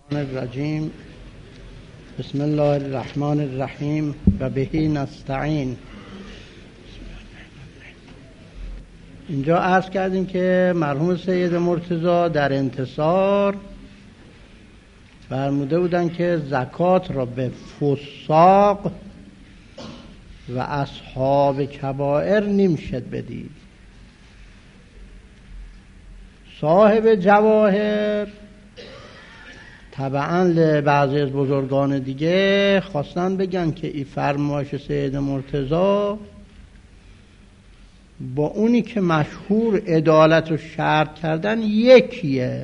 الرجیم. بسم الله الرحمن الرحیم و بهی نستعین. اینجا عرض کردیم که مرحوم سید مرتضی در انتصار فرموده بودن که زکات را به فساق و اصحاب کبائر نمیشد بدید. صاحب جواهر طبعا بعضی از بزرگان دیگه خواستن بگن که این فرمایش سید مرتضی با اونی که مشهور عدالت و شرط کردن یکیه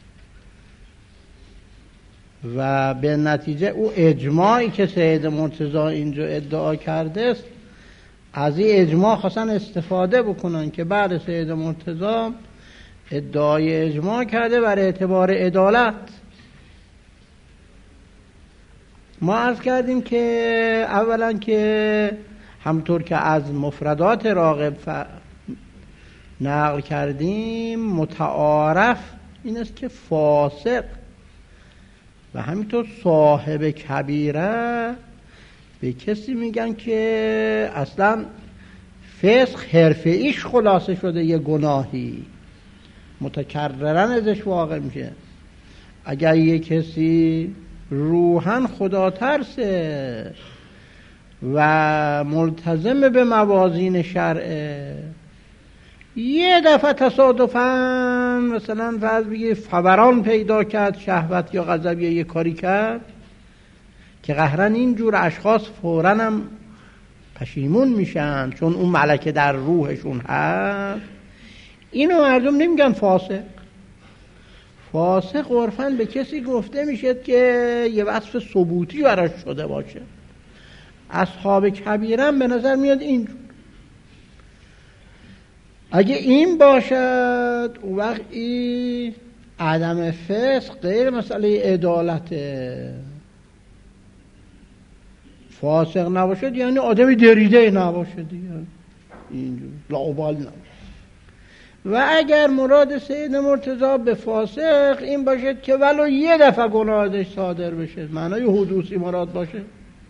و به نتیجه او اجماعی که سید مرتضی اینجا ادعا کرده است از این اجماع خواستن استفاده بکنن که بعد سید مرتضی ادعای اجماع کرده بر اعتبار عدالت. ما عرض کردیم که اولا که همطور که از مفردات راغب نقل کردیم متعارف این است که فاسق و همینطور صاحب کبیره به کسی میگن که اصلا فسق حرفه‌ایش خلاصه شده یه گناهی متکررن ازش واقع میشه. اگر یه کسی روحاً خدا ترسه و ملتزم به موازین شرعه یه دفعه تصادفاً مثلا فرض بگیر فوران پیدا کرد شهوت یا غضب یا یه کاری کرد که قهرن اینجور اشخاص فوراً هم پشیمون میشن چون اون ملکه در روحشون هست. اینو مردم نمیگن فاسق. فاسق عرفاً به کسی گفته میشه که یه وصف ثبوتی براش شده باشه. اصحاب کبیرم به نظر میاد اینجور. اگه این باشد اون وقت این عدم فسق غیر مسئله عدالته. فاسق نباشد یعنی آدمی دریده نباشد دیگه اینجور لاابال نباشد. و اگر مراد سید مرتضی به فاسق این باشد که ولو یه دفعه گناهش صادر بشه معنای حدوثی مراد باشه.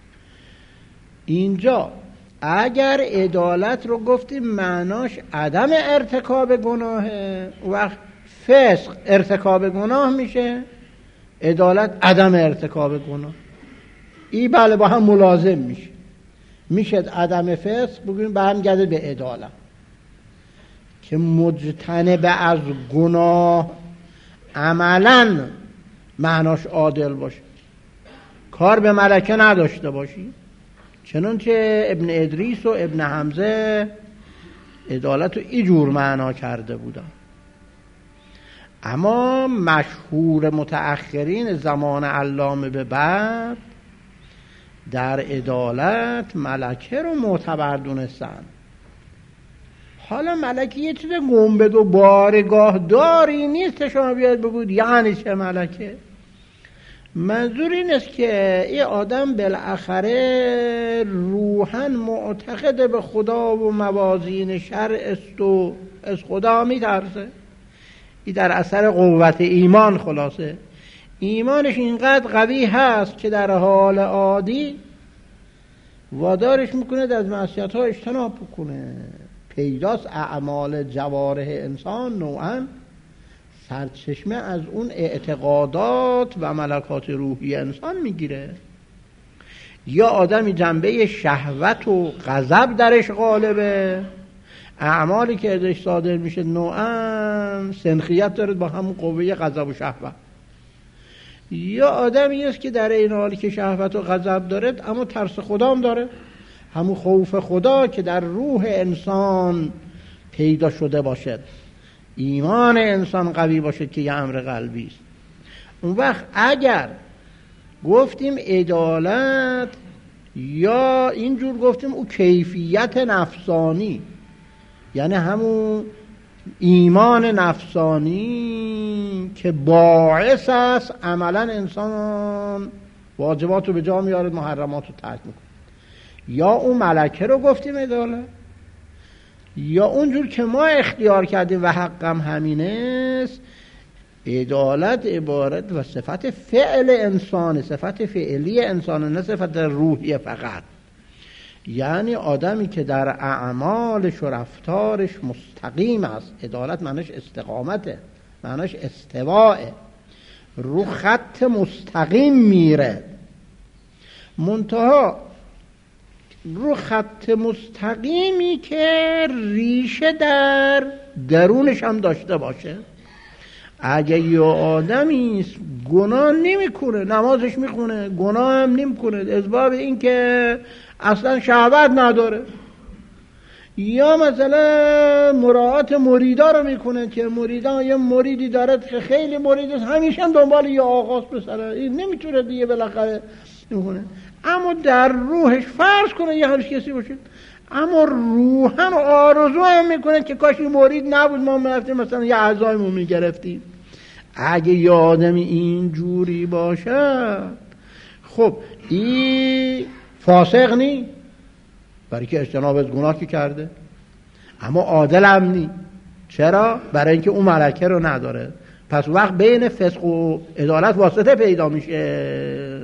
اینجا اگر عدالت رو گفتیم معناش عدم ارتکاب گناهه وقت فسق ارتکاب گناه میشه عدالت عدم ارتکاب گناه. این بله با هم ملازم میشه عدم فسق بگویم برمیگرده به عدالت که مجتنب از گناه عملاً معناش عادل باشه کار به ملکه نداشته باشی. چنانچه ابن ادریس و ابن حمزه عدالت رو اینجور معنا کرده بودن. اما مشهور متأخرین زمان علامه به بعد در عدالت ملکه رو معتبر دونستن. حالا ملکه یه چیز گنبد و بارگاه داری نیست شما بیاد بگوید یعنی چه ملکه. منظور این است که این آدم بالاخره روحاً معتقد به خدا و موازین شرع است و از خدا میترسه. این در اثر قوت ایمان خلاصه ایمانش اینقدر قوی هست که در حال عادی وادارش میکنه از معصیت‌ها اجتناب بکنه. پیداست اعمال جوارح انسان نوعاً سرچشمه از اون اعتقادات و ملکات روحی انسان میگیره. یا آدمی جنبه شهوت و غضب درش غالبه اعمالی که ازش صادر میشه نوعاً سنخیت داره با همون قوه غضب و شهوت. یا آدمی است که در این حالی که شهوت و غضب داره اما ترس خدا هم داره همون خوف خدا که در روح انسان پیدا شده باشد ایمان انسان قوی باشد که یه امر قلبی است. اون وقت اگر گفتیم عدالت یا اینجور گفتیم او کیفیت نفسانی یعنی همون ایمان نفسانی که باعث است عملا انسان واجبات رو به جا میارد محرمات رو ترک میکنه. یا اون ملکه رو گفتیم عدالت یا اونجور که ما اختیار کردیم و حقم همینه است عدالت عبارت و صفت فعل انسان، صفت فعلی انسان، نه صفت روحی فقط. یعنی آدمی که در اعمالش و رفتارش مستقیم است. عدالت معنیش استقامته، معنیش استواء، رو خط مستقیم میره. منتها رو خط مستقیمی که ریشه در درونش هم داشته باشه. اگه یه آدمی گناه نمیکنه، نمازش میخونه، گناه هم نمیکنه، اسباب این که اصلا شهوت نداره، یا مثلا مراعات مریدا رو میکنه که مریدا یه مریدی داره که خیلی مرید است، همیشه هم دنبال یه آغاز بسره، این نمیتونه دیگه بالاخره میکنه، اما در روحش فرض کنه یه هرش کسی باشه، اما روحاً آرزو هم میکنه که کاش این مرید نبود، ما میرفتیم مثلا یه اعضایمون میگرفتیم. اگه یه آدمی این جوری باشه، خب این فاسق نی، برای که اجتناب از گناه که کرده، اما عادل هم نی. چرا؟ برای اینکه اون ملکه رو نداره. پس وقت بین فسق و عدالت واسطه پیدا میشه.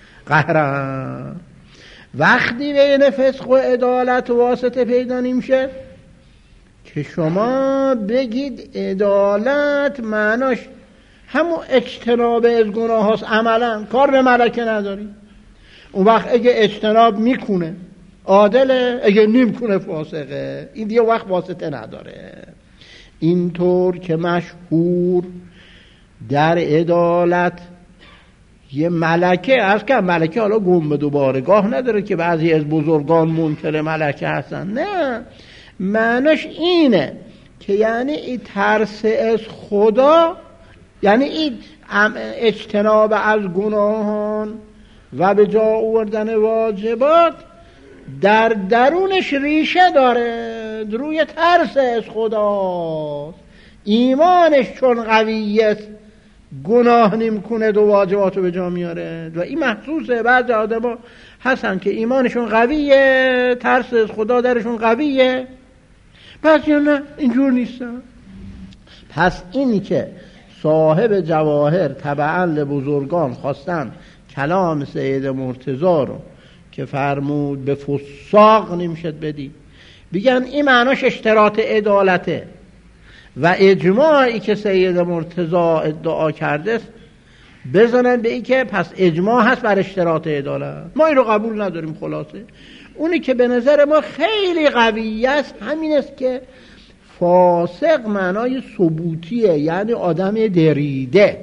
قهرم وقتی بین فسق و عدالت واسطه پیدا نمیشه که شما بگید عدالت معناش همون اجتناب از گناه هاست، عملا کار به ملکه نداری. اون وقت اگه اجتناب میکنه عادله، اگه نمیکنه فاسقه، این دیگه وقت واسطه نداره. اینطور که مشهور در عدالت یه ملکه هست که ملکه حالا گنبد و بارگاه نداره که بعضی از بزرگان منکر ملکه هستن، نه، معناش اینه که یعنی این ترس از خدا، یعنی این اجتناب از گناهان و به جا آوردن واجبات در درونش ریشه داره، روی ترس از خداست. ایمانش چون قویه گناه نمیکنه و واجبات رو به جا میاره، و این محسوسه. بعضی آدم هستن که ایمانشون قویه، ترس از خدا درشون قویه، بعضی نه، اینجور نیستن. پس اینی که صاحب جواهر تبعا لبزرگان خواستن کلام سید مرتضی رو که فرمود به فساق نمیشد بدی، بگن این معناش اشتراط عدالته و اجماعی که سید مرتضی ادعا کرده بزنن به این که پس اجماع هست بر اشتراط عدالت. ما این رو قبول نداریم. خلاصه اونی که به نظر ما خیلی قوی است همین است که فاسق معنای ثبوتیه، یعنی آدم دریده،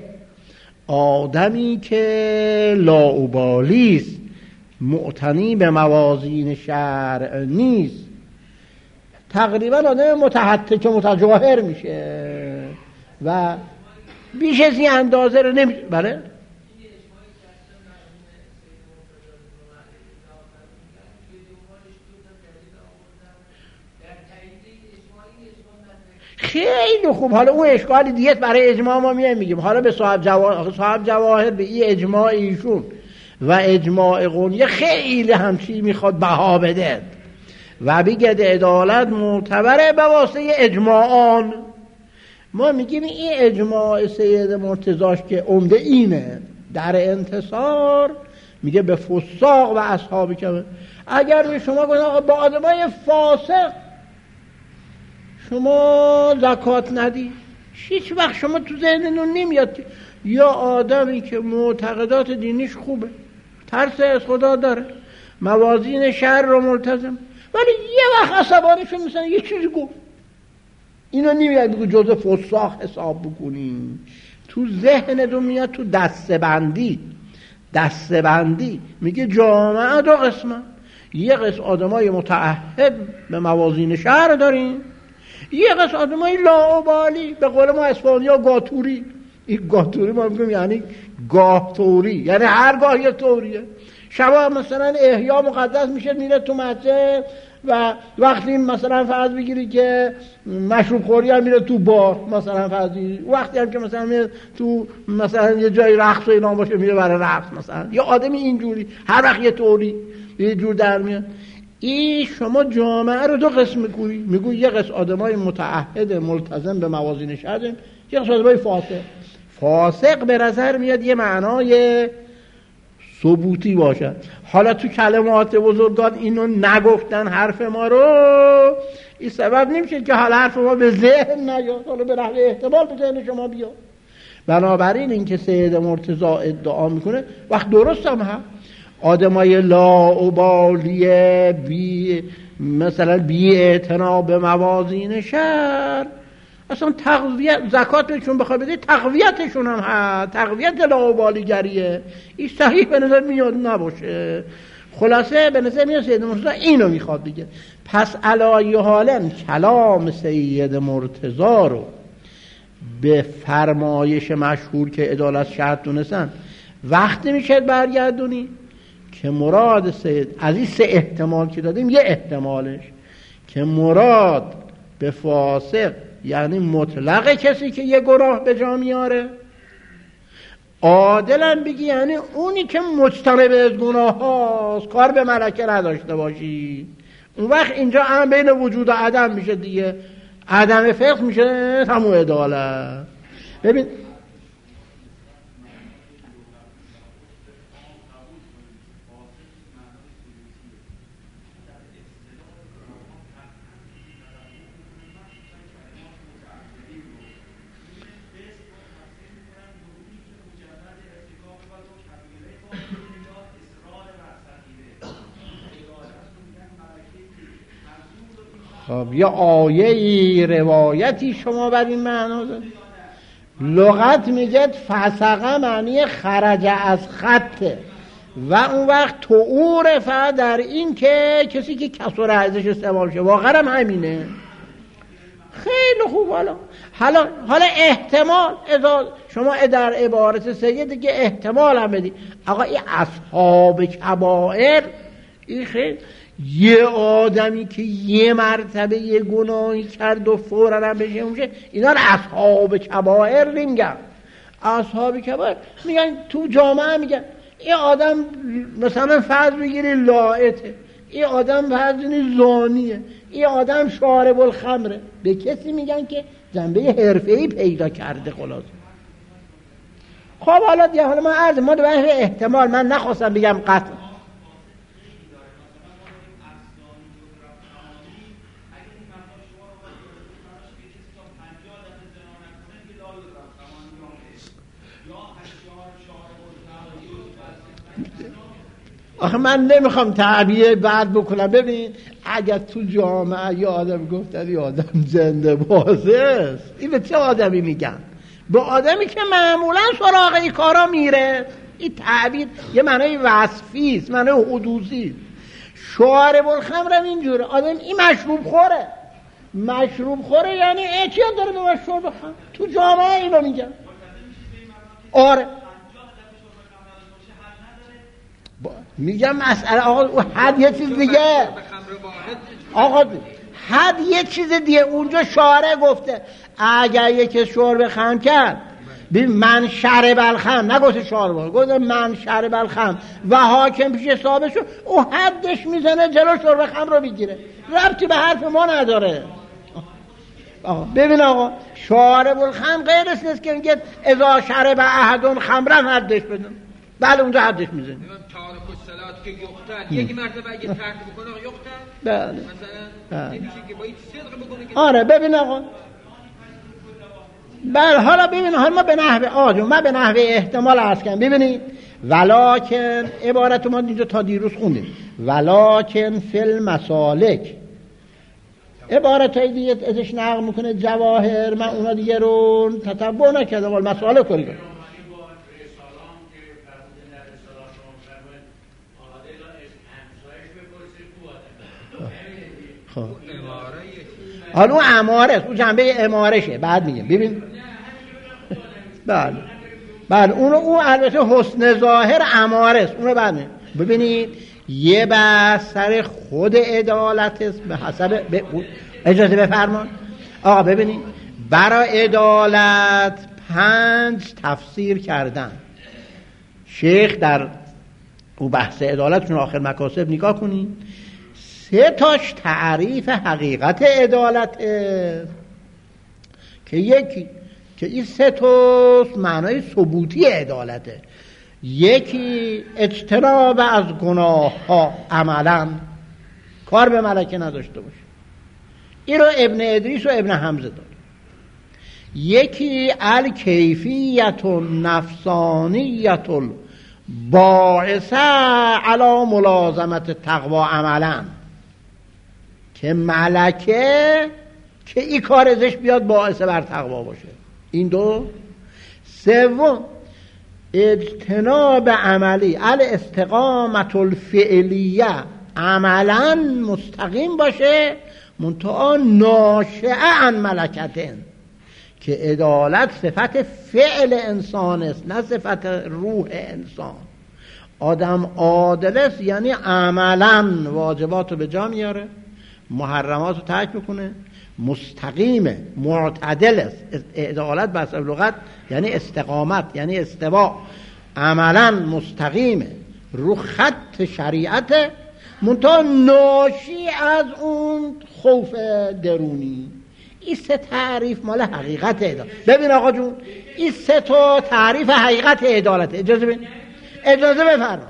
آدمی که لاابالیست، معتنی به موازین شرع نیست، تقریبا آدم متحتک که متجاهر میشه و بیش از این اندازه رو نمیشه. بله خیلی خوب. حالا اون اشکال دیگه برای اجماع ما میگیم. حالا به صاحب جواهر به این اجماع ایشون و اجماع قونیه خیلی همچی میخواد بها بده و بگه عدالت معتبره به واسطه اجماعان. ما میگیم این اجماع سید مرتضاش که عمده اینه در انتصار، میگه به فساق و اصحابی که اگر به شما گفتن با آدمای فاسق شما زکات ندی، هیچ وقت شما تو ذهنتون نمیاد که یا آدمی که معتقدات دینیش خوبه، ترس از خدا داره، موازین شرع رو ملتزم، ولی یه وقت عصبانیشون مثلا یه چیزی گفت، اینو نمیاد بگو جزء فساق حساب بکنین. تو ذهنتون میاد تو دستبندی میگه جامعه دو قسمه، یه قسم آدمای متعهد به موازین شرع دارین، یه قسم آدمای لاابالی، به قول ما اسپانیا گاتوری. این گاتوری ما میگیم یعنی گاهتوری، یعنی هر گاه یه طوریه. شبا مثلا احیا مقدس میشه میره تو مسجد و وقتی مثلا فرض بگیری که مشروب خوری هم میره تو بار، مثلا فرض بگیری وقتی هم که مثلا میره تو مثلا یه جای رقص و اینا باشه میره برای رقص. مثلا یه آدمی اینجوری هر وقت یه طوری یه جور در میاد. این شما جامعه رو دو قسم میگوی یه قسم آدمای متعهد ملتزم به موازین شرع، یه قسم آدمای فاسق. فاسق به نظر میاد یه معنای ثبوتی باشد. حالا تو کلمات بزرگان اینو نگفتن حرف ما رو، این سبب نمیشه که حالا حرف ما به ذهن نیاد، حالا به نحو احتمال به ذهن شما بیاد. بنابراین این که سید مرتضی ادعا میکنه وقت درست هم هست، آدمای لاابالیه مثلا بی اعتنا به موازین شرع، اصلا تقویت زکات بهشون بخوای بدی تقویتشون هم هست، تقویت لاابالیگریه. این صحیح به نظر میاد نباشه. خلاصه به نظر میاد سید مرتضی اینو میخواد دیگه. پس علی حالن کلام سید مرتضی رو به فرمایش مشهور که عدالت شرط دونستن وقتی میشه برگردونی که مراد سید از این سه احتمال که دادیم یه احتمالش که مراد به فاسق یعنی مطلق کسی که یه گناه به جا میاره، عادلن بگی یعنی اونی که مجتنب از گناه هاست، کار به ملکه نداشته باشی. اون وقت اینجا هم بین وجود و عدم میشه دیگه، عدم فقه میشه همون عدالت. ببین خب یه آیه روایتی شما بر این معنا دارید. لغت میگه فسقه معنی خرج از خطه و اون وقت تو عرفه در این که کسی که کسر ارزش استعمال شه، واقعا هم همینه. خیلی خوب. حالا احتمال شما در عبارت سید دیگه احتمال هم بدی. آقا این اصحاب کبائر، این خیلی یه آدمی که یه مرتبه یه گناهی کرد و فوراً هم بشه میشه، اینا رو اصحاب کبائر نمیگن. اصحاب کبائر میگن تو جامعه میگن این آدم مثلا فرض بگیری لاعته، این آدم فرض بگیری زانیه، این آدم شارب الخمره. به کسی میگن که جنبه حرفه‌ای پیدا کرده. خلاص خب حالا ما دو احتمال، من نخواستم بگم قطع. آخه من نمیخوام تعبیه بعد بکنم. ببین اگر تو جامعه یه آدم گفتن یه آدم زنده بازه است، این به چه آدمی میگن؟ به آدمی که معمولا سراغ این کارا میره. این تعبیر یه معنی وصفی است، معنی حدوثی. شارب الخمر هم اینجوره، آدم این مشروب خوره یعنی احتیاط داره به مشروب بخوره. تو جامعه اینو میگن. آره میگم مسئله آقا حد یه چیز دیگه، آقا حد یه چیز دیگه. اونجا شارع گفته اگر یکی شرب خمر کرد، ببین من شرب الخمر نگفته شارب، گفته من شرب الخمر و حاکم پیش حسابش شد، او حدش میزنه جلو شرب خمر رو بگیره، ربطی به حرف ما نداره. ببین آقا شارب الخمر غیر است که میگه اذا شرب احد خمرا حدش بدون. بله اونجا حدش میزنه. که یقتل یکی مرتبه اگه ترک بکنه یقتل. بله مثلا نمیشه که با این صدق بکنه که آره. ببین آقا بله حالا ببین ما به نحو من به نحو احتمال عرض کنم. ببینید ولکن عبارت ما اینجا تا دیروز خوندیم، ولکن فی المسالک عبارت های دیگه ازش نقل میکنه جواهر، من اونا دیگه رو تتبع نکردم ولی مسائل کنید. حالا اون اماره است، اون جنبه امارشه. بعد میگم ببین بله اون البته حسن ظاهر اماره است، اون رو بعد میگم. ببینید یه بحث سر خود عدالت است به حسب اجازه بفرمان آقا. ببینید برای عدالت 5 تفسیر کردن. شیخ در او بحث عدالتشون آخر مکاسب نگاه کنید، 3 تاش تعریف حقیقت عدالت است که یکی که این سه تا معنای ثبوتی عدالته. یکی اجتناب از گناه ها عملا، کار به ملکه نداشته باشه، این رو ابن ادریس و ابن حمزه داد. یکی الکیفیت النفسانیت الباعثه علی ملازمت تقوا عملا، که ملکه که این کار ازش بیاد باعث بر تقوا باشه. این دو. سوم اجتناب عملی الاستقامت الفعلیه، عملا مستقیم باشه منتها ناشئه عن ملکتن، که عدالت صفت فعل انسان است نه صفت روح انسان. آدم عادل است یعنی عملا واجبات رو به جا میاره، محرمات رو ترک میکنه، مستقیمه، معتدل است. عدالت به حسب لغت یعنی استقامت، یعنی استوا، عملا مستقیمه رو خط شریعت، منتها ناشی از اون خوف درونی. این سه تعریف مال حقیقت عدالت. ببین آقا جون، این سه تا تعریف حقیقت عدالت. اجازه بفرما.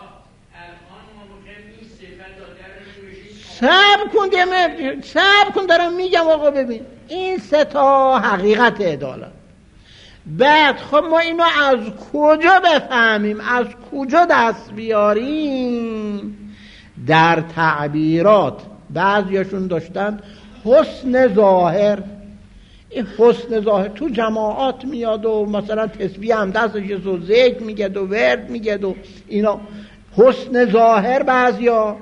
صبر کن دارم میگم آقا. ببین این سه تا حقیقت عدالت. بعد خب ما اینو از کجا بفهمیم، از کجا دست بیاریم؟ در تعبیرات بعضیاشون داشتن حسن ظاهر. این حسن ظاهر تو جماعات میاد و مثلا تسبیح هم دستش و ذکر میگه و ورد میگه و اینا. حسن ظاهر بعضیا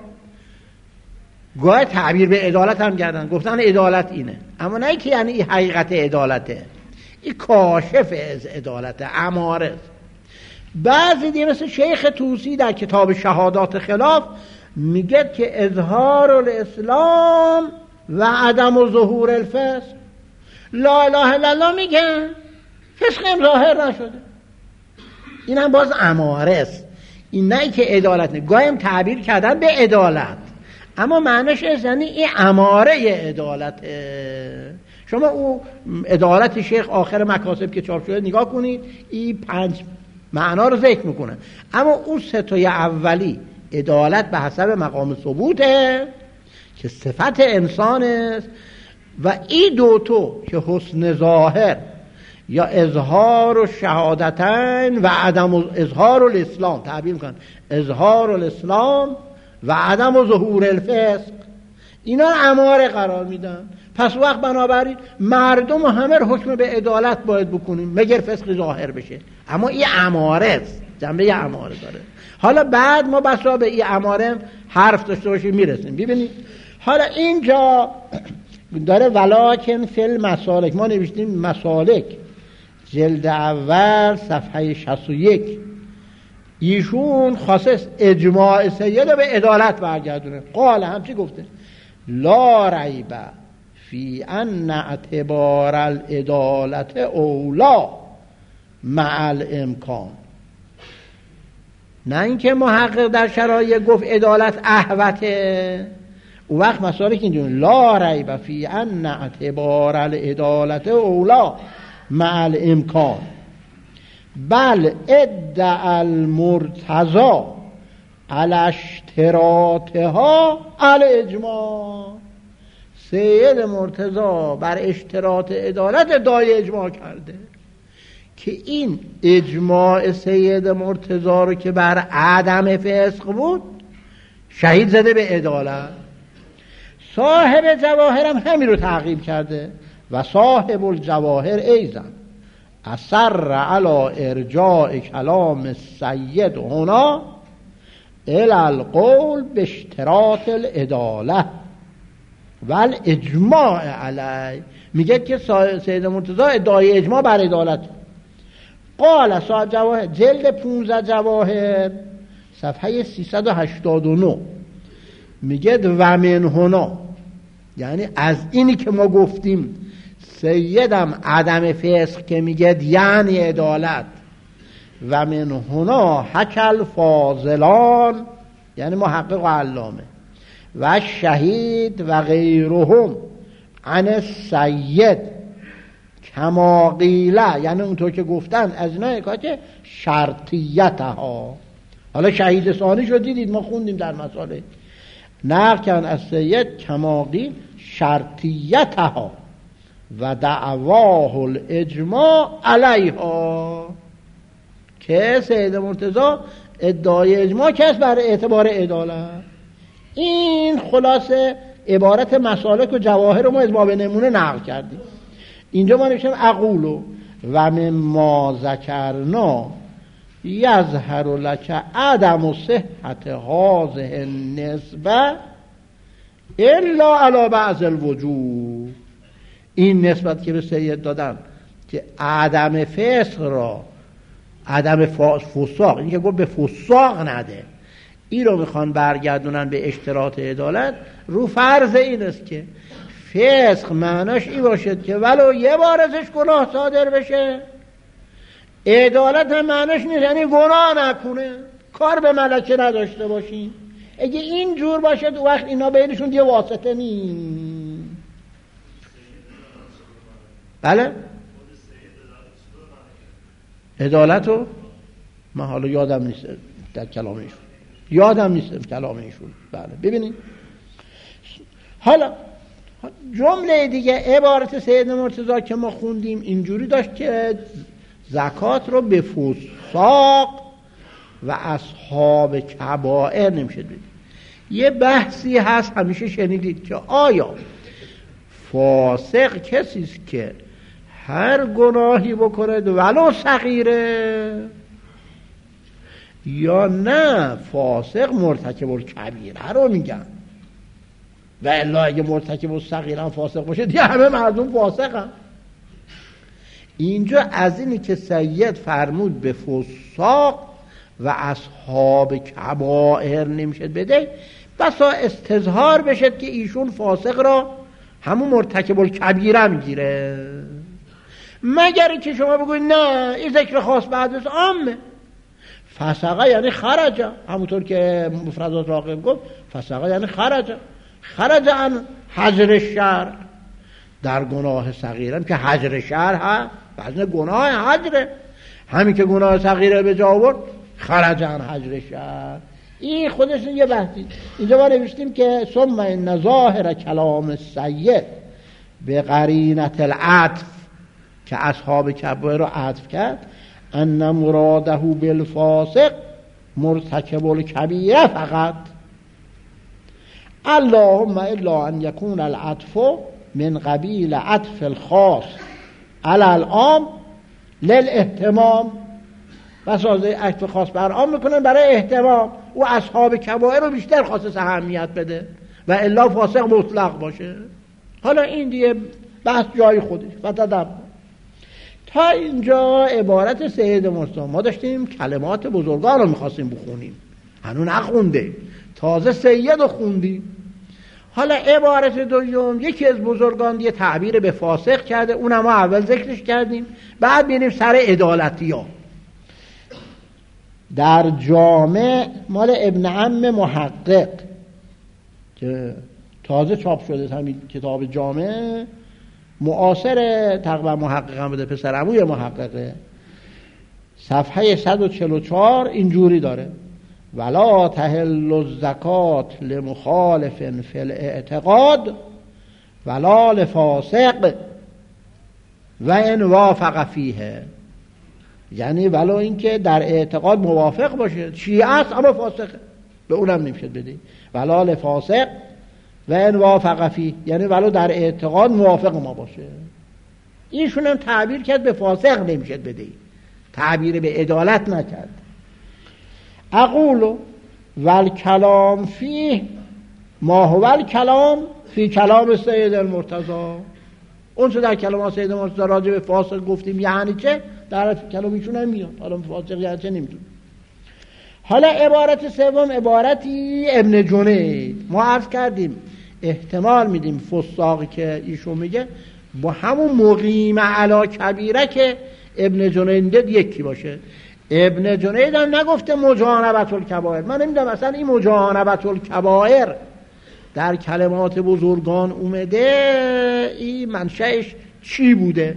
گاه تعبیر به عدالت هم کردن، گفتن عدالت اینه، اما نه که یعنی این حقیقت عدالته، این کاشف از عدالته، اماره. بعضی دیگه مثل شیخ طوسی در کتاب شهادات خلاف میگه که اظهار الاسلام و عدم و ظهور الفسق. لا اله الا الله میگن، فسق هم ظاهر نشده. این هم باز اماره است. این نه که عدالت نه، گاهی هم تعبیر کردن به عدالت، اما معنیش یعنی این اماره عدالت. شما او عدالت شیخ آخر مکاسب که چاپ شده نگاه کنید، این 5 معنا رو ذکر میکنه، اما اون سه تای اولی عدالت به حسب مقام ثبوته که صفت انسان است، و این دوتو که حسن ظاهر یا اظهار و شهادتین و عدم اظهار الاسلام، تعبیر میکنن اظهار الاسلام و عدم و ظهور الفسق، اینا اماره قرار میدن. پس وقت بنابراین مردم همه حکم به عدالت باید بکنیم مگر فسق ظاهر بشه، اما این اماره است، جنبه اماره داره. حالا بعد ما بسا به این اماره حرف داشته باشیم میرسیم. ببینید حالا اینجا داره ولکن فی المسالک، ما نوشتیم مسالک جلد اول صفحه 61. ایشون خاصه اجماع سید به عدالت برگردونه. قال همچی گفته لا ریب فی ان اعتبار العدالت اولا مع الامکان. نه اینکه محقق در شرایط گفت عدالت احوته، او وقت مسائل که اینجون لا ریب فی ان اعتبار العدالت اولا مع الامکان بل ادعا المرتضی علی اشتراطها الاجماع. سید مرتضی بر اشتراط عدالت ادعای اجماع کرده که این اجماع سید مرتضی رو که بر عدم فسق بود شهید زده به عدالت. صاحب جواهر هم همین رو تعقیب کرده و صاحب الجواهر ایضا اصر علی ارجاع کلام السید هنا الی القول به اشتراط العداله و الاجماع علی. میگه که سید مرتضی ادعای اجماع بر عدالت. قال صاحب جواهر جلد 15 جواهر صفحه 389 میگه و من هنا، یعنی از اینی که ما گفتیم سیدم عدم فسق که میگه یعنی عدالت، و من هنا حکل فاضلان یعنی محقق و علامه و شهید و غیرهم عن السید کما قیله، یعنی اونطور که گفتن از اینا حکایت شرطیتها. حالا شهید ثانی شد، دیدید ما خوندیم در مسائل نقل کردن از سید کما قیل شرطیتها و دعواه الاجماع علیها، که سید مرتضی ادعای اجماع کرد بر اعتبار عدالت. این خلاصه عبارت مسالک و جواهر رو ما از باب نمونه نقل کردیم. اینجا ما نوشتیم اقولو و مما ذکرنا یظهر لک عدم صحت هذه النسبه الا علی بعض الوجوه. این نسبت که به سید دادن که عدم فسق را، عدم فساق، این که گفت به فساق نده، این رو میخوان برگردونن به اشتراط عدالت رو فرض این است که فسق معناش این باشد که ولو یه بار ازش گناه صادر بشه. عدالت هم معناش نیست یعنی گناه نکنه، کار به ملکه نداشته باشین. اگه این جور باشه تو وقت اینا بینشون یه واسطه نیست. بله عدالت رو من حالا یادم نیست در کلام ایشون بله ببینید. حالا جمله دیگه عبارت سید مرتضی که ما خوندیم اینجوری داشت که زکات رو به فساق و اصحاب کبائر نمیشه دید. یه بحثی هست همیشه شنیدید که آیا فاسق کسی است که هر گناهی بکنه ولو صغیره، یا نه فاسق مرتکب الکبیره رو میگن، و الا اگه مرتکب الصغیره هم فاسق باشه دیگه همه مردم فاسق هم. اینجا از اینی که سید فرمود به فساق و اصحاب کبائر نمیشه بده، بسا استظهار بشد که ایشون فاسق را همون مرتکب الکبیره میگیره، مگر که شما بگوید نه این ذکر خاص بعد از عامه. فسقه یعنی خرجه، همونطور که مفردات راغب گفت فسقه یعنی خرجه عن حجر الشرع. در گناه صغیره که حجر شرع ها وزن گناه حجره، همین که گناه صغیره به جا آورد خرج عن حجر شرع. این خودش یه بحثی. اینجا ما نوشتیم که ثم ان ظاهر کلام السید به قرینة العطف، که اصحاب کبائر رو عطف کرد، ان مراده بالفاسق مرتکب الکبیره فقط، اللهم الا ان يكون العطف من قبیل عطف الخاص علی العام للاهتمام. بس از عطف خاص بر عام میکنن برای اهتمام، و اصحاب کبائر رو بیشتر خاص اهمیت بده و الا فاسق مطلق باشه. حالا این دیگه بحث جای خودش و تدبر. تا اینجا عبارت سید مرتضی. ما داشتیم کلمات بزرگان رو میخواستیم بخونیم، هنوز نخونده، تازه سید رو خوندیم. حالا عبارت دوم یکی از بزرگان یه تعبیر به فاسق کرده، اونم ما اول ذکرش کردیم، بعد بینیم سر عدالتی ها. در جامع مال ابن عم محقق که تازه چاپ شده، همین کتاب جامع معاصر تقریبا محقق هم بده، پسر عموی محققه، صفحه 144 اینجوری داره: ولا تحل الزکات لمخالف فی الاعتقاد ولا لفاسق و ان وافق فیه. یعنی ولو اینکه در اعتقاد موافق باشه، شیعه است اما فاسقه، به اونم نمیشه بدی. ولا لفاسق و ان وافق فیه، یعنی ولو در اعتقاد موافق ما باشه. ایشون هم تعبیر کرد به فاسق نمیشه بدی، تعبیر به عدالت نکرد. اقول والکلام فیه ما هو الکلام فی کلام سید المرتضی. اون چه در کلام سید مرتضی راجع به فاسق گفتیم یعنی چه، در کلام ایشون هم میاد. حالا فاسق یعنی چه نمیدونم. حالا عبارت سوم عبارتی ابن جنید. ما عرض کردیم احتمال میدیم فساقی که ایشون میگه با همون مقیم علی کبیره که ابن جنید یکی باشه. ابن جنید هم نگفته مجانبت الکبائر. من نمیدونم اصلا این مجانبت الکبائر در کلمات بزرگان اومده این منشأش چی بوده.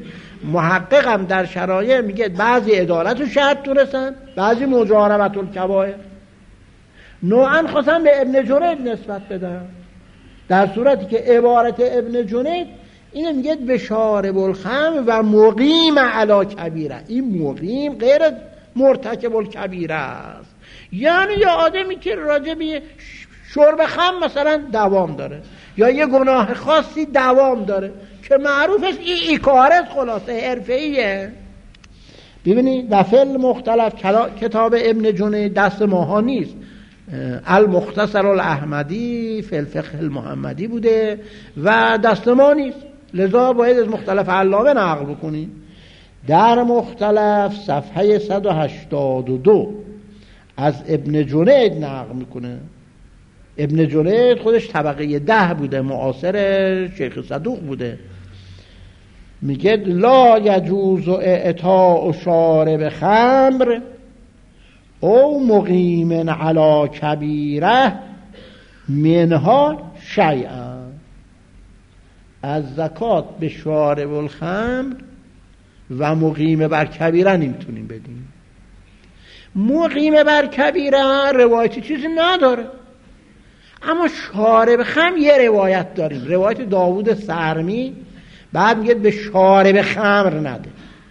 محققم در شرایع میگه بعضی عدالت رو شرط دونستن، بعضی مجانبت الکبائر. نوعا خواستن به ابن جنید نسبت بدن، در صورتی که عبارت ابن جنید اینه میگه به شارب الخمر و مقیم علی کبیره. این مقیم غیر مرتکب الکبیره است، یعنی یه آدمی که راجع به شرب خمر مثلا دوام داره یا یه گناه خاصی دوام داره که معروف است این کارت خلاصه حرفه‌ایه. ببینید و فل مختلف کتاب ابن جنید دست ماها نیست، المختصر الاحمدی فی الفقه المحمدی بوده و دست ما نیست، لذا باید از مختلف علامه نقل بکنیم. در مختلف صفحه 182 از ابن جنید نقل میکنه. ابن جنید خودش طبقه 10 بوده، معاصر شیخ صدوق بوده. میگه لا یجوز اعطاء شارب خمر او مقیم علی کبیره منها شیئا. از زکات به شارب الخمر و مقیم بر کبیره نمیتونیم بدیم. مقیم بر کبیره روایتی چیزی نداره، اما شارب خمر یه روایت داریم، روایت داوود سرمی، بعد میگه به شارب خمر نده.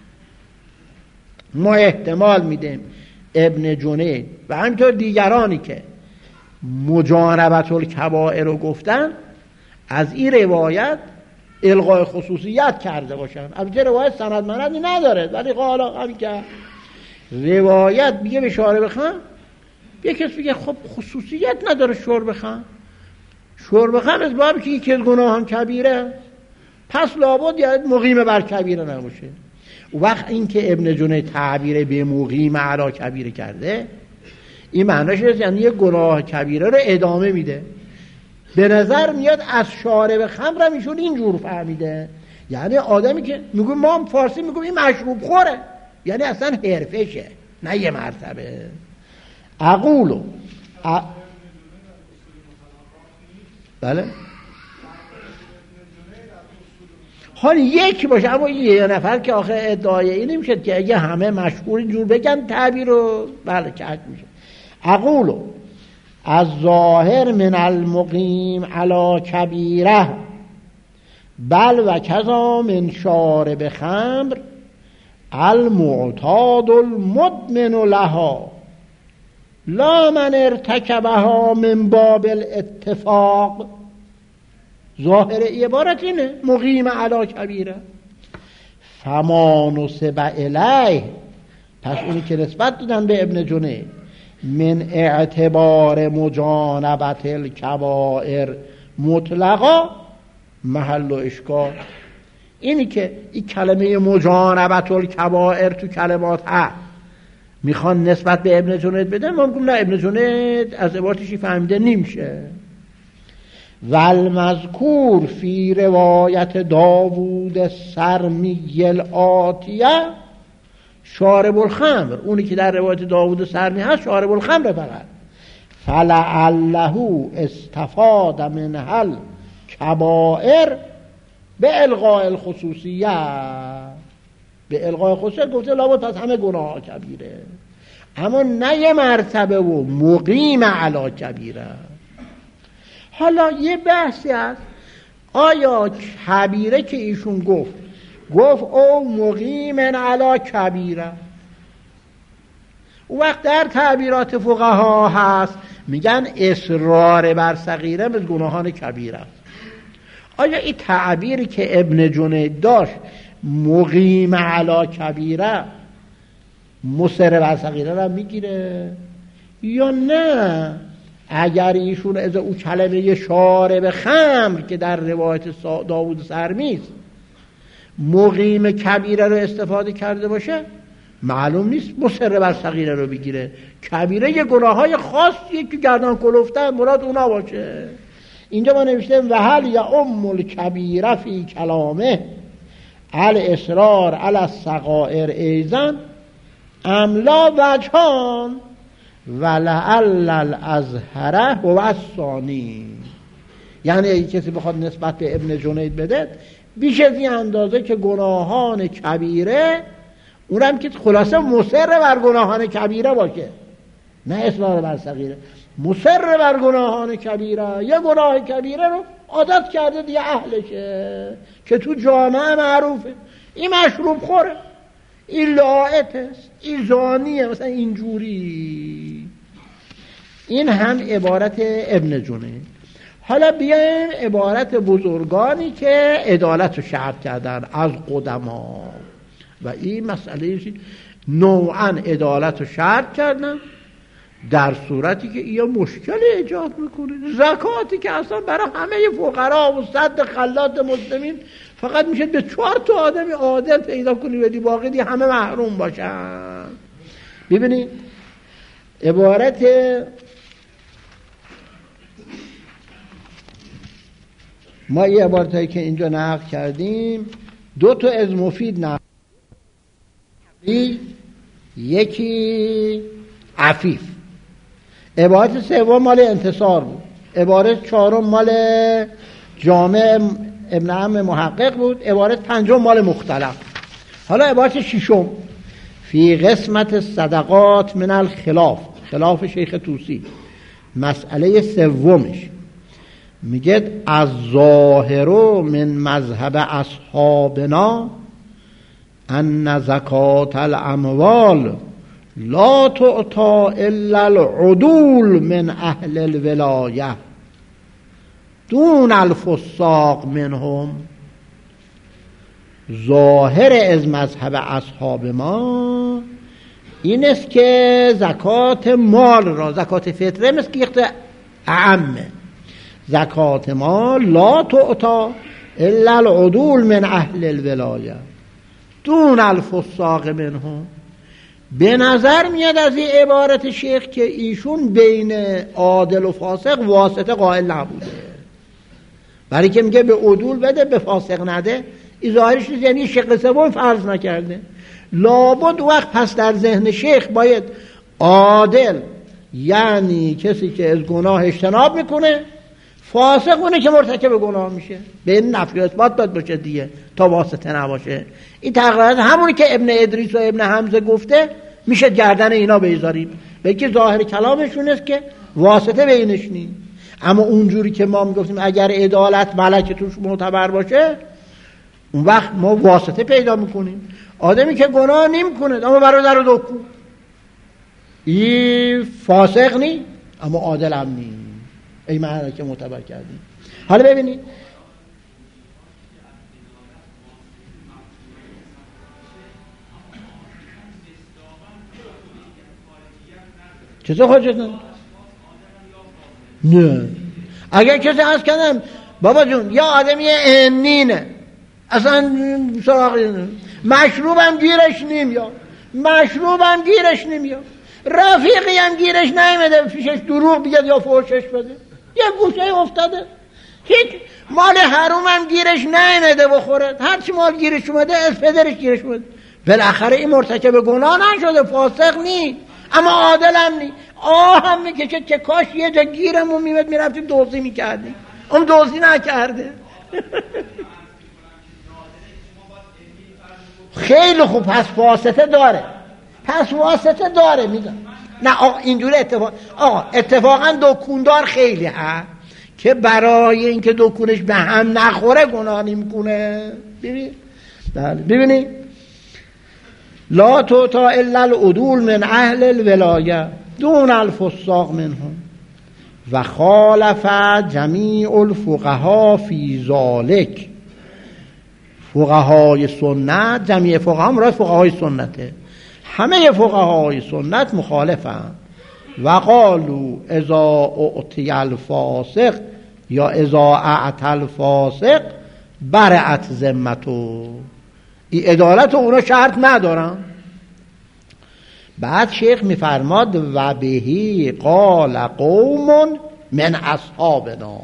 ما احتمال میدیم ابن جنید و همینطور دیگرانی که مجانبت الکبائر رو گفتن از این روایت الغای خصوصیت کرده باشن. البته روایت سند مندی نداره، ولی حالا همین که روایت میگه به شارب خمر، یک کس میگه خب خصوصیت نداره شرب خمر، شرب خمر از بابی که یکی از گناهان کبیره، پس لابد یعنی مقیم بر کبیره نباشه. وقت این که ابن جنید تعبیر به مقیم علی کبیره کرده، این معنیش یعنی یه گناه کبیره رو ادامه میده. به نظر میاد از شارب خمر هم ایشون اینجور فهمیده، یعنی آدمی که میگه ما فارسی میگم این مشروب خوره، یعنی اصلا حرفشه نه یه مرتبه. اقولو بله حال یک باشه، اما یه نفر که آخه ادعای این نمیشه که اگه همه مشهور اینجور بگن تعبیر رو بله کج میشه. اقولو از ظاهر من المقیم علی کبیره بل و کذا من شارب خمر المعتاد المدمن لها لا من ارتکبها من باب الاتفاق. ظاهر عبارت اینه مقیم علی کبیره. فما نسب الیه، پس اونی که نسبت دادن به ابن جنید من اعتبار مجانبت الکبائر مطلقا محل و اشکال. اینی که این کلمه مجانبت الکبائر تو کلمات هست میخوان نسبت به ابن جنید بدن، ما میگم نه، ابن جنید از عبارتشی فهمیده نمیشه. والمذکور فی روایت داوود سرمی الآتیه شارب الخمر، اونی که در روایت داوود سرمی هست شارب الخمر فقط. فلعله استفاد من هل کبائر به الغاء الخصوصیه، به الغاء خصوصیت گفته لابد پس همه گناه کبیره، اما نه یه مرتبه و مقیم علی کبیره. حالا یه بحثی هست، آیا کبیره که ایشون گفت او مقیم علی کبیره، وقت در تعبیرات فقها هست میگن اصرار بر صغیره به گناهان کبیره. آیا این تعبیری که ابن جنید داشت مقیم علی کبیره مصر بر صغیره را میگیره یا نه؟ اگر ایشون از او کلمه شارب خمر که در روایت داوود سرمی است مقیم کبیره رو استفاده کرده باشه، معلوم نیست مصر بر صغیره رو بگیره. کبیره یه گناههای خاصیه که گردن کلفتن مراد اونا باشه. اینجا ما نوشتیم و هل یا الکبیره فی کلامه الاصرار علی الصغائر ایضا املا وجهان ولعل الازهره و الثانی. یعنی اگه کسی بخواد نسبت به ابن جنید بده، بیش از این اندازه که گناهان کبیره، اونم که خلاصه مصر بر گناهان کبیره باشه، نه اصرار بر صغیره، مصر بر گناهان کبیره. یه گناه کبیره رو عادت کرده دیگه اهلشه، که تو جامعه معروفه، این مشروب خوره، این لاعت است، این زانیه، مثلا اینجوری. این هم عبارت ابن جنید. حالا بیایم عبارت بزرگانی که عدالت رو شرط کردن از قدما، و این مسئله نوعا عدالت رو شرط کردن در صورتی که این مشکل ایجاد میکنه. زکاتی که اصلا برای همه فقرا و صد خلات مسلمین فقط میشه به 4 تا آدمی عادل پیدا کنی بدی، باقی دی همه محروم باشن. ببینید عبارت ما، یه عبارتایی که اینجا نقل کردیم، 2 تا از مفید نقل، یکی عفیف، عبارت 3 مال انتصار بود، عبارت 4 مال جامع ابن عم محقق بود، عبارت 5 مال مختلف. حالا عبارت 6 فی قسمت صدقات من الخلاف، خلاف شیخ طوسی، مسئله 3 میگه از ظاهر من مذهب اصحابنا ان زکات الاموال لا تعطى الا العدول من اهل الولایه دون الفساق منهم. ظاهر از مذهب اصحاب ما این است که زکات مال را، زکات فطره مثل که یخت اعمه، زکات مال لا تعطى الا العدول من اهل الولایه دون الفساق منهم. به نظر میاد از این عبارت شیخ که ایشون بین عادل و فاسق واسطه قائل نبوده، برای که میگه به عدول بده به فاسق نده، این ظاهرش نیست، یعنی شق 3 فرض نکرده. لابد وقت پس در ذهن شیخ باید عادل یعنی کسی که از گناه اجتناب میکنه، فاسق اونه که مرتکب گناه میشه. به این نفی و اثبات داد باشه دیگه تا واسطه نباشه. این تقریبا همونی که ابن ادریس و ابن حمزه گفته میشه گردن اینا بذاریم، بلکه ظاهر کلامشون است که واسطه بینش نیست. اما اونجوری که ما میگفتیم اگر عدالت ملک توش معتبر باشه، اون وقت ما واسطه پیدا میکنیم. آدمی که گناه نمیکنه اما برادر رو دکو، این فاسق نی اما عادل هم نی، ای معنی که معتبر کردیم. حالا ببینید چطور خودشت نه؟ اگر کسی از کنم بابا جون یا آدمی انینه اصلا سراغی نه، مشروبم گیرش نمیاد، مشروبم گیرش نمیاد، رفیقی هم گیرش نمیده پیشش دروغ بگه یا فحشش بده، یه گوشه افتاده، هیچ مال حروم هم گیرش نمیده بخوره، هرچی مال گیرش اومده از پدرش گیرش اومده، بالاخره این مرتکب گناه نشده، فاسق نی اما عادل هم نی. هم میکشه که کاش یه جا گیرمون میمد میرفتیم دوزی میکردیم، اون دوزی نکرده. خیلی خوب، پس واسطه داره، پس واسطه داره میگم. نه آقا اینجوری اتفاقا دکوندار خیلی هست که برای اینکه دکونش به هم نخوره گناه نمیکنه. ببینید لا تعطى الا العدول من اهل الولایه دون الفساق منهم و خالف جمیع الفقهاء فی ذلک. فقهای سنت، جمیع فقها مراد فقهای سنته، همه فقهای سنت مخالفند. و قالوا اذا اعطی الفاسق یا اذا اعطى الفاسق برأت ذمته. این عدالت اونا شرط ندارن. بعد شیخ میفرماد و بهی قال قوم من اصحابنا.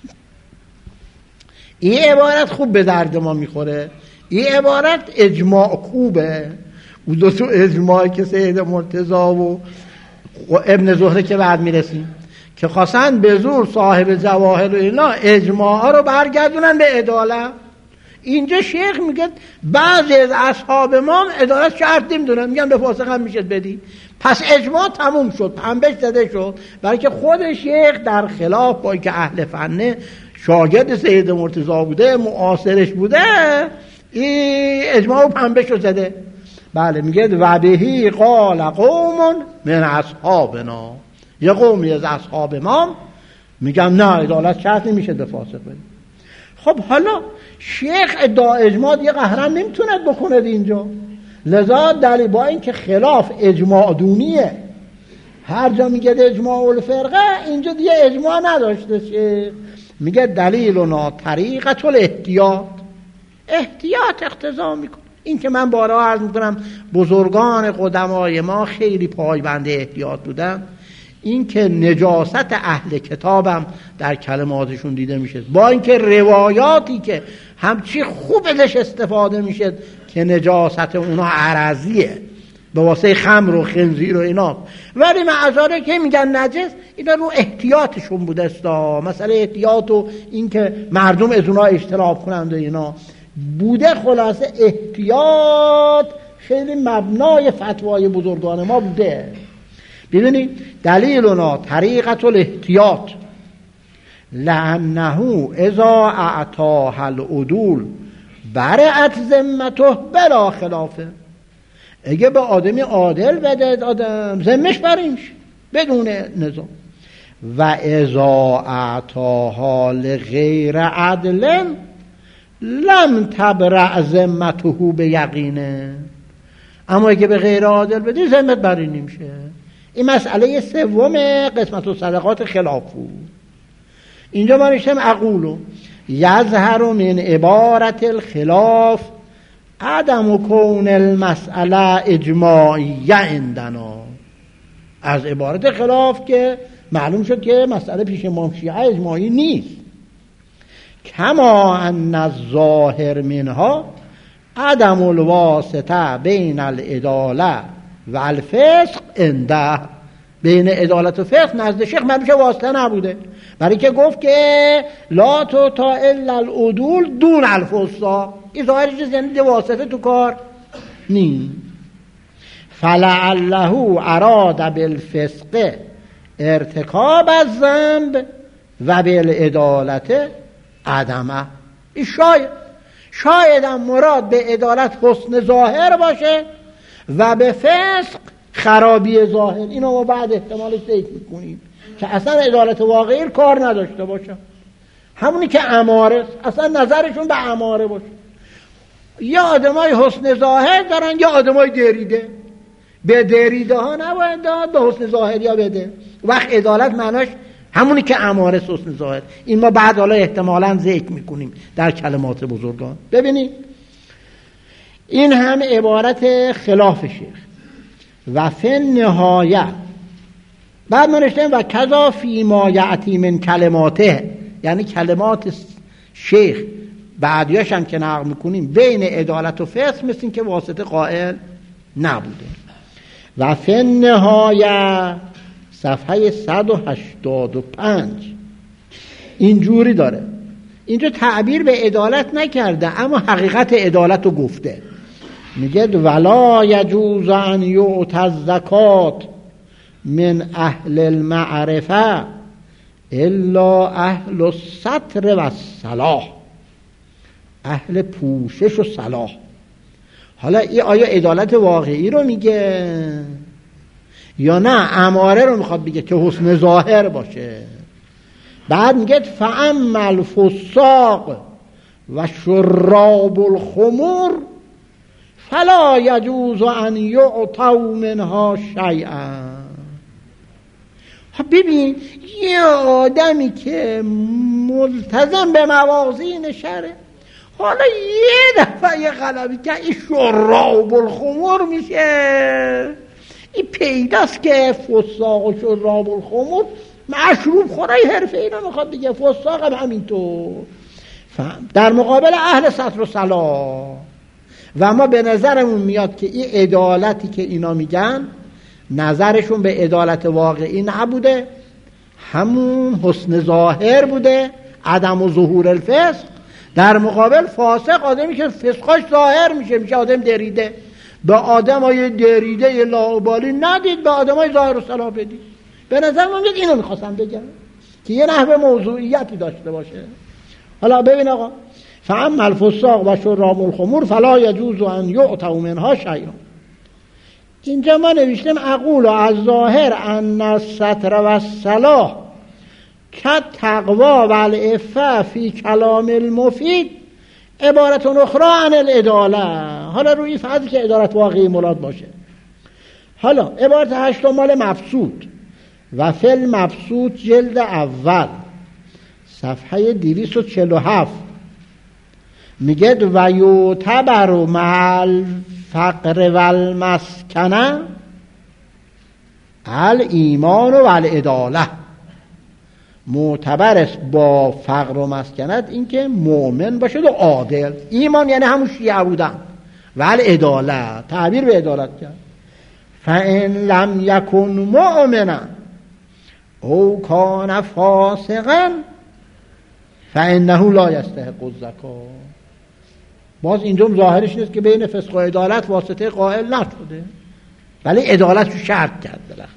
این عبارت خوب به درد ما میخوره. این عبارت اجماع کوبه. و 2 تا اجماعی که سید مرتضی و ابن زهره که بعد میرسیم که خواستن به زور صاحب جواهر و اینا اجماع رو برگردونن به عدالت. اینجا شیخ میگه بعضی از اصحاب ما عدالت شرط نمیدونن، میگن به فاسق هم میشه بدی. پس اجماع تموم شد، پنبش زده شد، برای که خود شیخ در خلاف با اینکه اهل فنه، شاگرد سید مرتضی بوده، معاصرش بوده، این اجماع و پنبش رو زده. بله میگه و بهی قال قوم من اصحابنا، یه قومی از اصحاب ما میگم نه عدالت شرط نمیشه به فاسق بدی. خب حالا شیخ ادعا اجماع دیگه قهرن نمیتوند بکنه اینجا، لذا دلیل با این که خلاف اجماع دونیه، هر جا میگه اجماع الفرقه، اینجا دیگه اجماع نداشته شیخ. میگه دلیلنا طریقت الاحتیاط، احتیاط اقتضا میکنه. این که من بارها عرض میکنم بزرگان قدمای ما خیلی پایبند احتیاط بودن، این که نجاست اهل کتابم در کلماتشون دیده میشه، با اینکه روایاتی که همچی خوب ازش استفاده میشه که نجاست اونا عرضیه به واسه خمر و خنزیر و اینا، ولی معذاره که میگن نجس، اینا رو احتیاطشون بوده استا، مثلا احتیاط و این که مردم از اونا اجتناب کنند و اینا بوده. خلاصه احتیاط خیلی مبنای فتوای بزرگان ما بوده. ببینید دلیلنا طریقت الاحتیاط لانه اذا اعطاها العدول برأت ذمته بلا خلافه، اگه به آدمی عادل بده آدم ذمش بری میشه بدون نظام. و اذا اعطاها لغیر عدل لم تبرأ ذمته به یقینه، اما اگه به غیر عادل بدی ذمت بری نمیشه. این مسئله سوم قسمت و صدقات خلاف بود. اینجا ما نشتم اقولو یظهر من عبارت الخلاف عدم کون المسئله اجماعیه عندنا، از عبارت خلاف که معلوم شد که مسئله پیش امام شیعه اجماعی نیست. کما ان الظاهر منها عدم الواسطه بین العداله و الفسق عنده، بین عدالت و فسق نزد شیخ معلومه واسطه نبوده، برای که گفت که لا تطاع الا العدول دون الفساق، این ظاهرش یعنی واسطه تو کار نی. فلعله اراد بالفسق ارتکاب الذنب و بالعدالت عدمه. این شاید هم مراد به عدالت حسن ظاهر باشه و به فسق خرابی ظاهر. اینو ما بعد احتمالش ذکر میکنیم که اصلا عدالت واقعی کار نداشته باشه، همونی که اماره، اصلا نظرشون به اماره باشه. یا آدمای حسن ظاهر دارن یا آدمای دریده، به دریده ها نباید داد، به حسن ظاهر یا بده. وقت عدالت معناش همونی که اماره حسن ظاهر. این ما بعد حالا احتمالاً ذکر میکنیم در کلمات بزرگان. ببینید این هم عبارت خلاف شیخ. و فی نهایه بعد ما نشتیم و کذا فی ما یعتی من کلماته، یعنی کلمات شیخ بعدیاش هم که نقل میکنیم بین عدالت و فسق مثل این که واسطه قائل نبوده. و فی نهایه صفحه 185 اینجوری داره، اینجا تعبیر به عدالت نکرده اما حقیقت عدالت رو گفته. میگه ولا یجوز ان یعطی الزکات من اهل المعرفه الا اهل الستر و الصلاح، اهل پوشش و صلاح. حالا این آیا عدالت واقعی رو میگه یا نه اماره رو میخواد بگه که حسن ظاهر باشه؟ بعد میگه فاما الفساق و شراب الخمر فلا یجوز ان یعطوا منها شیئا. ببین یه آدمی که ملتزم به موازین شرع، حالا یه دفعه یه غلبی که این شراب الخمر میشه، این پیداست که فساق و شراب الخمر مشروب خورای حرفه اینا میخواد دیگه، فساق هم همینطور. در مقابل اهل ستر و صلاح. و ما به نظرمون میاد که این عدالتی که اینا میگن نظرشون به عدالت واقعی نبوده، همون حسن ظاهر بوده، عدم و ظهور الفسق. در مقابل فاسق آدمی که فسقاش ظاهر میشه آدم دریده. به آدمای دریده لاابالی ندید، به آدمای ظاهر و صلاح بدید. به نظر من اینو میخواستم بگم که یه نحوه موضوعیتی داشته باشه. حالا ببین آقا، فاما الفساق و شراب الخمور فلا یجوز ان یعطوا منها شیئا. اینجا ما نوشتیم اقول از ظاهر ان الستر و الصلاح كالتقوى والعفة فی کلام المفید عبارت اخرى عن العدالة. حالا روی فرضی که عدالت واقعی مراد باشه. حالا عبارت 8 مال مبسوط و فل مبسوط جلد اول صفحه 247 میگه و یعتبر مع الفقر والمسکنه الایمان و العداله. معتبر است با فقر و مسکنت این که مؤمن باشه و عادل. ایمان یعنی همون شیعه بودن و العداله تعبیر به عدالت کرد. فان لم یکن مؤمنا او کان فاسقا فانه لا یستحق الزکات. باز اینجا ظاهرش نیست که بین فسق و عدالت واسطه قائل نشده، ولی عدالت رو شرط کرد بالاخره.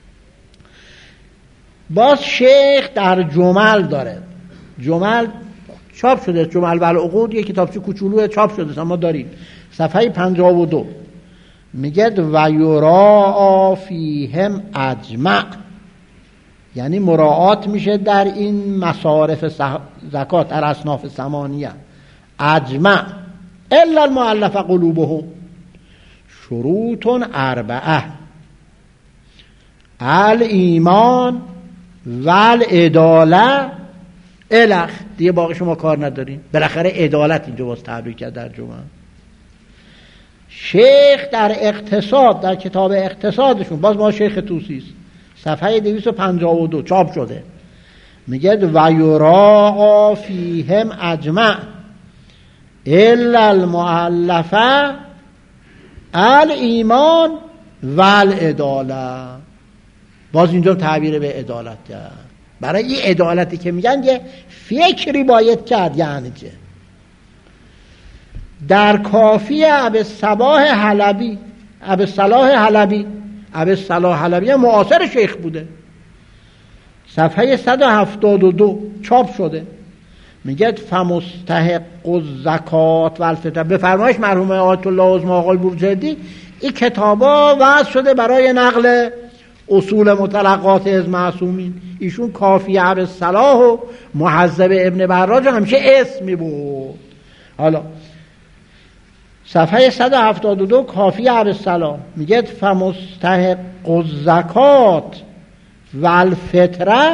باز شیخ در جمل داره، جمل چاپ شده، جمل و العقود یک کتابچه کوچولو چاپ شده اما داریم، صفحه 52 میگه و یراعی فیهم اجمع، یعنی مراعات میشه در این مصارف زکات در اصناف ثمانیه اجمع الا المؤلف قلوبهم شروط اربعه الایمان والعداله الخ. دیگه باقی شما کار ندارین، بالاخره عدالت اینجا باز تعبیر کرد در جمعه. شیخ در اقتصاد، در کتاب اقتصادشون، باز ما شیخ توسی است، صفحه 252 چاپ شده، میگه و یراعی فیهم اجمع الا المؤلفه الایمان والعداله. باز اینجا تعبیر به عدالت کرد. برای این عدالتی که میگن یه فکری باید کرد، یعنی چه؟ در کافی ابوالصلاح حلبی معاصر شیخ بوده، صفحه 172 چاپ شده، میگه فمستحق الزکات و الفطر. به فرمایش مرحوم آیت الله عظمی آقای بورجردی این کتابا وضع شده برای نقل اصول مطلقات از معصومین. ایشون کافی ابوالصلاح و مهذب ابن براج همیشه اسمی بود. حالا صفحه 172 کافی ابوالصلاح میگه فمستحق الزکات و الفطره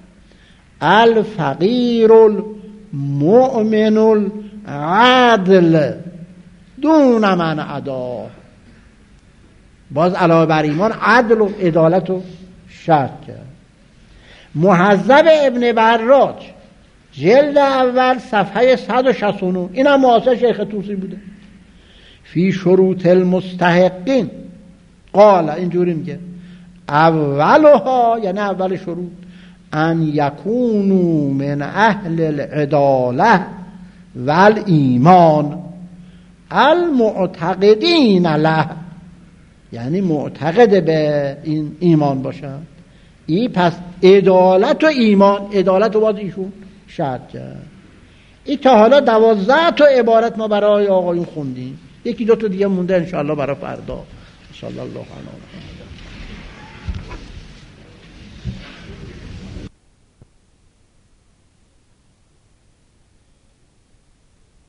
الفقیر المؤمن العدل دون من عدا. باز علاوه بر ایمان عدل و عدالت رو شرط کرد. مهذب ابن براج جلد اول صفحه 169 این هم معاصر شیخ طوسی بوده، فی شروط المستحقین قال، اینجوری میگه اولها، یعنی اول شروط، ان یکونوا من اهل العداله والایمان المعتقدین له، یعنی معتقد به این ایمان باشن. این پس عدالت و ایمان، عدالت رو باز ایشون شرط کرد. این تا حالا 12 تا عبارت ما برای آقایون خوندیم، یکی دو تا دیگه مونده انشاءالله برای فردا. صلی الله علیه و